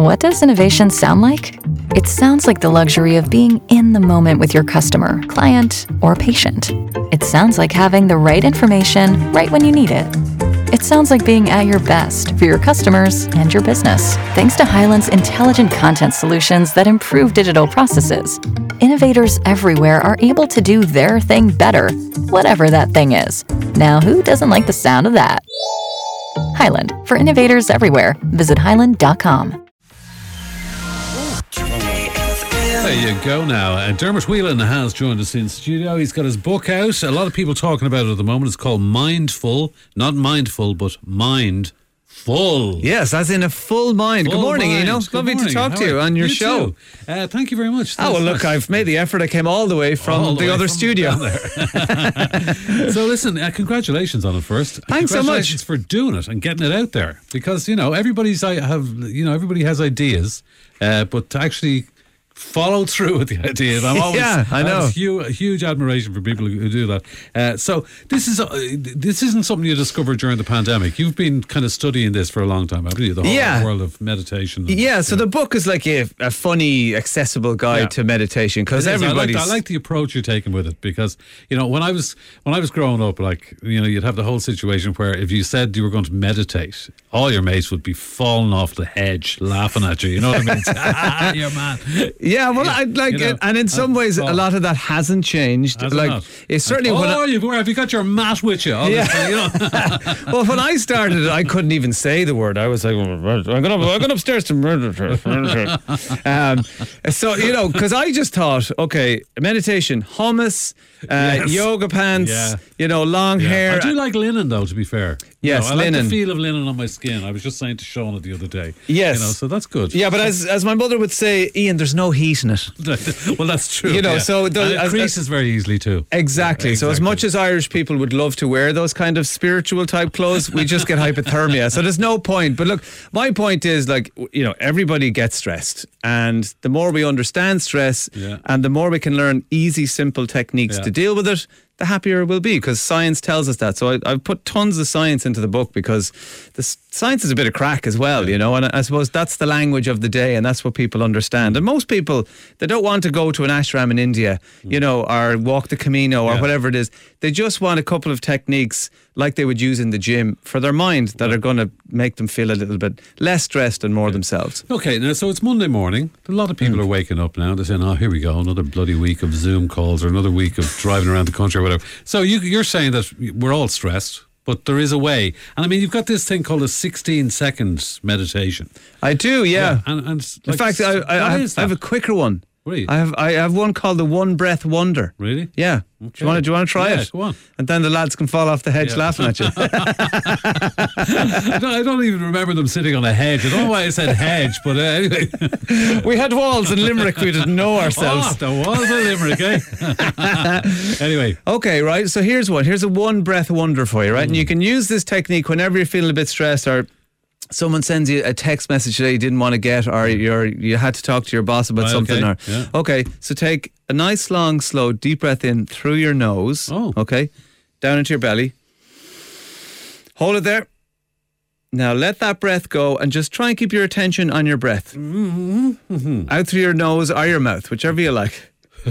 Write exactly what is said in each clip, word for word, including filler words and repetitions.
What does innovation sound like? It sounds like the luxury of being in the moment with your customer, client, or patient. It sounds like having the right information right when you need it. It sounds like being at your best for your customers and your business. Thanks to Hyland's intelligent content solutions that improve digital processes, innovators everywhere are able to do their thing better, whatever that thing is. Now, who doesn't like the sound of that? Hyland, for innovators everywhere. Visit hyland dot com. There you go now. Uh, Dermot Whelan has joined us in studio. He's got his book out. A lot of people talking about it at the moment. It's called Mindful. Not mindful, but mindful. Yes, as in a full mind. Full Good morning, mind. Eno. Good Lovely morning. to talk How to you are on your you show. too. Uh, thank you very much. Oh, well, That's look, nice. I've made the effort. I came all the way from All the the, way other from studio. down there. So listen, uh, congratulations on it first. Thanks so much. Congratulations for doing it and getting it out there, because you know everybody's I have you know everybody has ideas, uh, but to actually follow through with the ideas, I'm always Yeah, I know. have huge, huge admiration for people who, who do that. Uh, so this is uh, this isn't something you discovered during the pandemic. You've been kind of studying this for a long time, haven't you? The whole Yeah. world of meditation. And, Yeah, so the book is like a, a funny, accessible guide Yeah. to meditation because It is. I like, everybody's. I like the approach you're taking with it, because you know when I was when I was growing up, like you know you'd have the whole situation where if you said you were going to meditate, all your mates would be falling off the hedge laughing at you. You know what I mean? Ah, you're man. Yeah, well, I like You know, it, and in some ways, a lot of that hasn't changed. Has it like not? it's certainly Oh, when I, you've, where have you got your mat with you? All Yeah. this, you know. well, when I started, I couldn't even say the word. I was like, I'm going, up, I'm going upstairs to murder her. um, so you know, because I just thought, okay, meditation, hummus, uh, Yes. yoga pants, Yeah. you know, long hair. I do like linen, though. To be fair, You Yes, know, I like linen. the feel of linen on my skin. I was just saying to Sean it the other day. Yes. you know, so that's good. Yeah, but as as my mother would say, Ian, there's no heat in it. well, that's true. You know, yeah. so the- And it as- creases very easily too. Exactly. So as Exactly. much as Irish people would love to wear those kind of spiritual type clothes, we just get hypothermia. So there's no point. But look, my point is like, you know, everybody gets stressed. And the more we understand stress Yeah. and the more we can learn easy, simple techniques Yeah. to deal with it, the happier we'll be, because science tells us that. So I, I've put tons of science into the book because the s- science is a bit of crack as well, you know, and I suppose that's the language of the day and that's what people understand. And most people, they don't want to go to an ashram in India, you know, or walk the Camino or Yeah. whatever it is. They just want a couple of techniques like they would use in the gym for their mind that are going to make them feel a little bit less stressed and more themselves. Okay, now so it's Monday morning. A lot of people Mm. are waking up now. They're saying, "Oh, here we go, another bloody week of Zoom calls or another week of driving around the country or whatever." So you, you're saying that we're all stressed, but there is a way. And I mean, you've got this thing called a sixteen second meditation. I do, yeah. And, and In like, fact, I, I, what I, have, is I have that? a quicker one. Really? I have I have one called the One Breath Wonder. Really? Yeah. Do you want to do you want to try Yeah, it? go on. And then the lads can fall off the hedge Yeah. laughing at you. I, don't, I don't even remember them sitting on a hedge. I don't know why I said hedge, but uh, anyway. We had walls in Limerick we didn't know Oh, ourselves. there was a Limerick, eh? Anyway. Okay, right. So here's one. Here's a one breath wonder for you, right? And you can use this technique whenever you're feeling a bit stressed or someone sends you a text message that you didn't want to get or you're you had to talk to your boss about Right, something okay, or yeah. okay, so take a nice long slow deep breath in through your nose. Oh. Okay. Down into your belly. Hold it there. Now let that breath go and just try and keep your attention on your breath. Mm-hmm. Out through your nose or your mouth, whichever you like.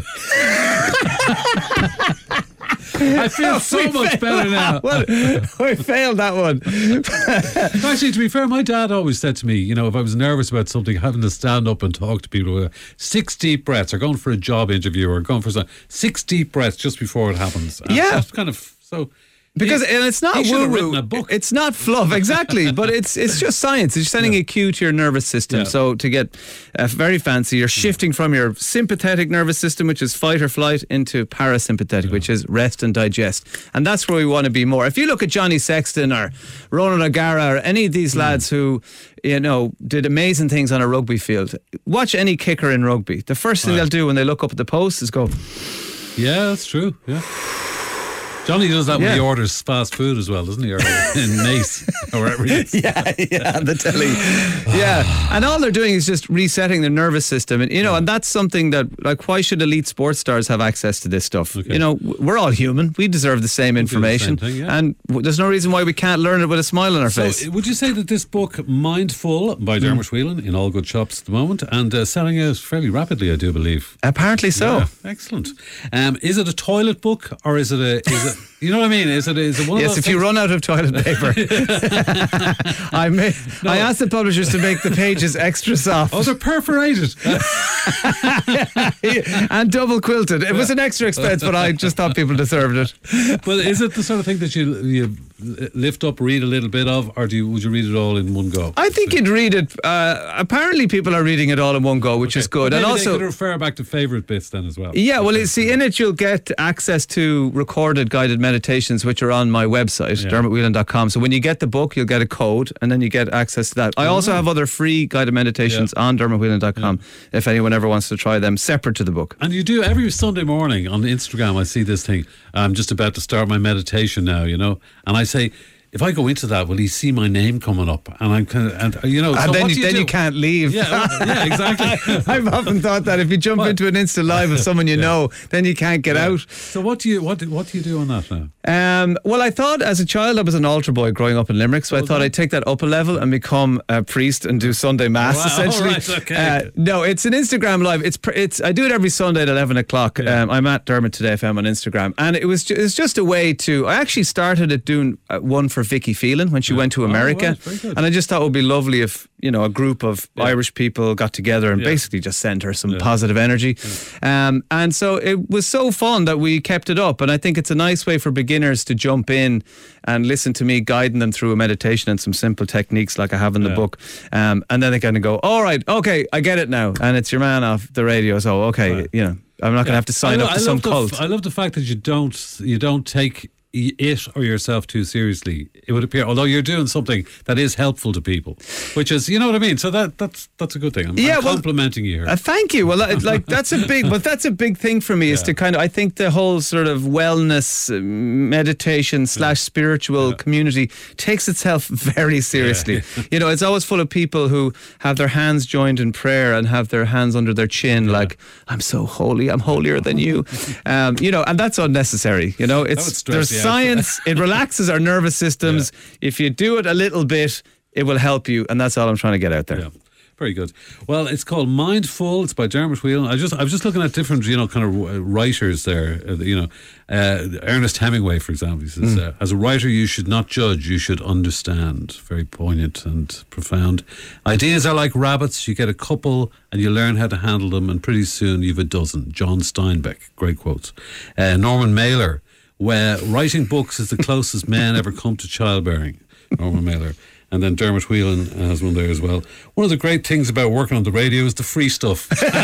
I feel so We much failed better now. that one. We failed that one. Actually, to be fair, my dad always said to me, you know, if I was nervous about something, having to stand up and talk to people, uh, six deep breaths, or going for a job interview, or going for some, six deep breaths just before it happens. And Yeah. that's kind of so. Because he- and it's not he should have woo-woo. written a book. It's not fluff, exactly. But it's it's just science. It's sending a cue to your nervous system. Yeah. So to get uh, very fancy, you're shifting from your sympathetic nervous system, which is fight or flight, into parasympathetic, which is rest and digest. And that's where we want to be more. If you look at Johnny Sexton or Ronan O'Gara or any of these lads who, you know, did amazing things on a rugby field, watch any kicker in rugby. The first thing Right. they'll do when they look up at the post is go, Yeah, that's true. Yeah. Johnny does that when Yeah. he orders fast food as well, doesn't he? Or in Mace or wherever he is. Yeah, yeah, on the telly. Yeah, and all they're doing is just resetting their nervous system, and you know, and that's something that, like, why should elite sports stars have access to this stuff? Okay. You know, w- we're all human. We deserve the same information, thing, yeah. and w- there's no reason why we can't learn it with a smile on our So, face. would you say that this book, Mindful by Dermot Whelan, in all good shops at the moment, and uh, selling out fairly rapidly, I do believe. Apparently so. Yeah, excellent. Um, is it a toilet book, or is it a? Is it? You know what I mean? Is it? Is it one of Yes, those if you things- run out of toilet paper, I may, I asked the publishers to make the pages extra soft Oh, they're perforated. and double quilted. It was an extra expense, but I just thought people deserved it. Well, is it the sort of thing that you you lift up, read a little bit of, or do you, would you read it all in one go? I think you'd read it. Uh, apparently, people are reading it all in one go, which is good. Maybe and they also, could refer back to favourite bits then as well. yeah, well, you see, in it you'll get access to recorded guided meditations, which are on my website, Yeah. dermot whelan dot com. So when you get the book, you'll get a code, and then you get access to that. I also have other free guided meditations Yeah. on dermot whelan dot com if anyone ever wants to try them, separate to the book. And you do every Sunday morning on Instagram. I see this thing. I'm just about to start my meditation now, you know, and I say, if I go into that, will he see my name coming up? And I'm kind of, and uh, you know, And so then, what you, do you then do? you can't leave. Yeah, well, yeah, exactly. I've often thought that if you jump into an Insta Live of someone you know, then you can't get out. So what do you what do, what do you do on that now? Um, well, I thought as a child I was an altar boy growing up in Limerick, so I thought I'd take that up a level and become a priest and do Sunday Mass. Wow, essentially, right, okay. uh, no, it's an Instagram live. It's pr- it's I do it every Sunday at eleven o'clock. Yeah. Um, I'm at Dermot Today F M on Instagram, and it was ju- it's just a way to. I actually started it doing uh, one for Vicky Phelan when she went to Oh, America, right, very good. and I just thought it would be lovely if, you know, a group of Irish people got together and Yeah. basically just sent her some positive energy. Um, and so it was so fun that we kept it up. And I think it's a nice way for beginners to jump in and listen to me guiding them through a meditation and some simple techniques like I have in the Yeah. book. Um, and then they kind of go, all right, okay, I get it now. And it's your man off the radio. So, okay, Right. you know, I'm not going to have to sign I, up I to some love the, cult. f- I love the fact that you don't you don't take it or yourself too seriously. It would appear, although you're doing something that is helpful to people, which is, you know what I mean. So that that's that's a good thing. I'm, Yeah, I'm well, complimenting you here. Uh, thank you. Well, I- like that's a big, but that's a big thing for me is Yeah. to kind of. I think the whole sort of wellness, uh, meditation slash spiritual community takes itself very seriously. You know, it's always full of people who have their hands joined in prayer and have their hands under their chin, like I'm so holy, I'm holier than you. Um, you know, and that's unnecessary. You know, would it's stress there's you out. science. It relaxes our nervous systems. If you do it a little bit, it will help you, and that's all I'm trying to get out there. Yeah. Very good. Well, it's called Mindful. It's by Dermot Whelan. I just I was just looking at different, you know, kind of uh, writers there. Uh, you know, uh, Ernest Hemingway, for example, he says, uh, as a writer, you should not judge, you should understand. Very poignant and profound. Ideas are like rabbits. You get a couple and you learn how to handle them, and pretty soon you've a dozen. John Steinbeck, great quotes. Uh, Norman Mailer, where writing books is the closest men ever come to childbearing. Norman Mailer. And then Dermot Whelan has one there as well. One of the great things about working on the radio is the free stuff.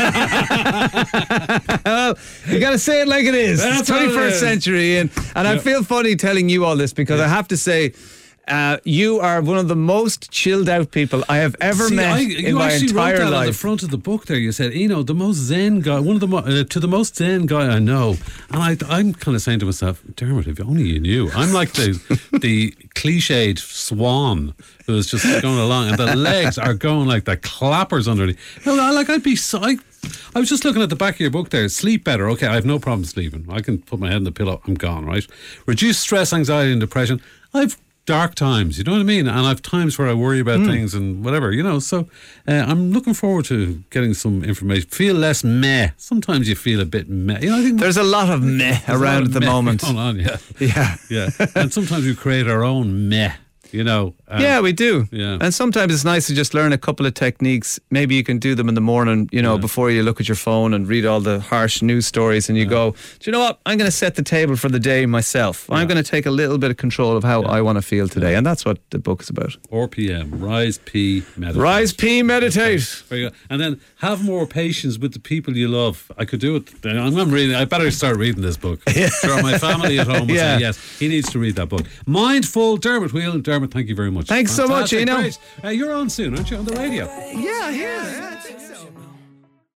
Well, you got to say it like it is. That's It's what it twenty-first is. century, and and I Yeah. feel funny telling you all this because I have to say. Uh, you are one of the most chilled out people I have ever See, met I, in you my actually entire wrote that on the life. front of the book there. You said, you know, the most zen guy, one of the mo- uh, to the most zen guy I know. And I, I'm kind of saying to myself, Dermot, if only you knew. I'm like the the cliched swan who's just going along, and the legs are going like the clappers underneath. No, I- like I'd be psyched. I was just looking at the back of your book there. Sleep better. Okay, I have no problem sleeping. I can put my head in the pillow. I'm gone, right? Reduce stress, anxiety, and depression. I've dark times, you know what I mean? And I've times where I worry about Mm. things and whatever, you know. So uh, I'm looking forward to getting some information. Feel less meh. Sometimes you feel a bit meh. You know, I think There's a lot of meh there's a lot around of at the meh moment. going on, yeah. Yeah. Yeah. And sometimes we create our own meh, you know. Um, Yeah, we do. Yeah. And sometimes it's nice to just learn a couple of techniques. Maybe you can do them in the morning, you know, Yeah. before you look at your phone and read all the harsh news stories and you go, do you know what? I'm going to set the table for the day myself. I'm going to take a little bit of control of how I want to feel today. And that's what the book is about. four p.m. Rise, P, meditate. Rise, P, meditate. Very good. And then have more patience with the people you love. I could do it. I'm, I'm reading. I better start reading this book. Sure, my family at home will Yeah. say yes. He needs to read that book. Mindful, Dermot Whelan. Dermot, thank you very much. Thanks so much, Fantastic. Eno. Great. Uh, you're on soon, aren't you, on the radio? Yeah, yeah.